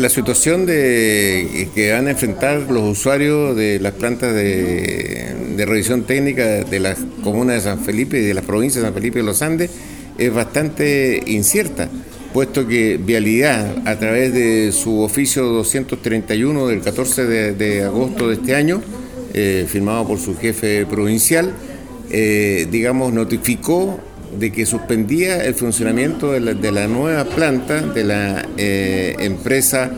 la situación que van a enfrentar los usuarios de las plantas de revisión técnica de las comunas de San Felipe y de las provincias de San Felipe y Los Andes es bastante incierta, puesto que Vialidad, a través de su oficio 231 del 14 de agosto de este año, firmado por su jefe provincial, notificó de que suspendía el funcionamiento de la nueva planta de la empresa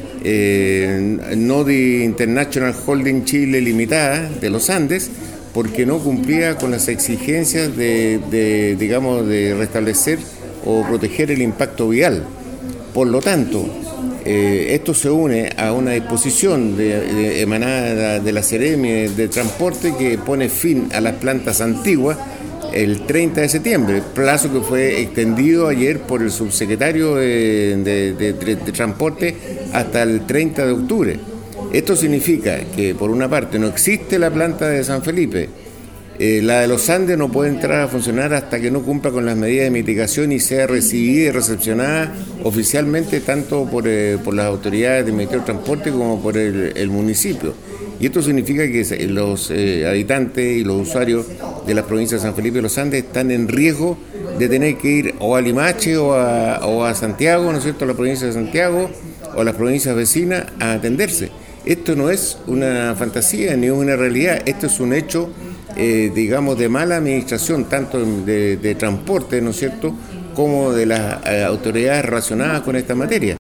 Nodi International Holding Chile Limitada de Los Andes, porque no cumplía con las exigencias de restablecer o proteger el impacto vial. Por lo tanto, esto se une a una disposición emanada de la Seremi de Transporte que pone fin a las plantas antiguas el 30 de septiembre, plazo que fue extendido ayer por el subsecretario de Transporte hasta el 30 de octubre. Esto significa que, por una parte, no existe la planta de San Felipe. La de Los Andes no puede entrar a funcionar hasta que no cumpla con las medidas de mitigación y sea recibida y recepcionada oficialmente tanto por las autoridades del Ministerio de Transporte como por el municipio. Y esto significa que los habitantes y los usuarios de las provincias de San Felipe y Los Andes están en riesgo de tener que ir o a Limache o a Santiago, ¿no es cierto?, a la provincia de Santiago o a las provincias vecinas a atenderse. Esto no es una fantasía ni una realidad, esto es un hecho, de mala administración, tanto de transporte, ¿no es cierto?, como de las autoridades relacionadas con esta materia.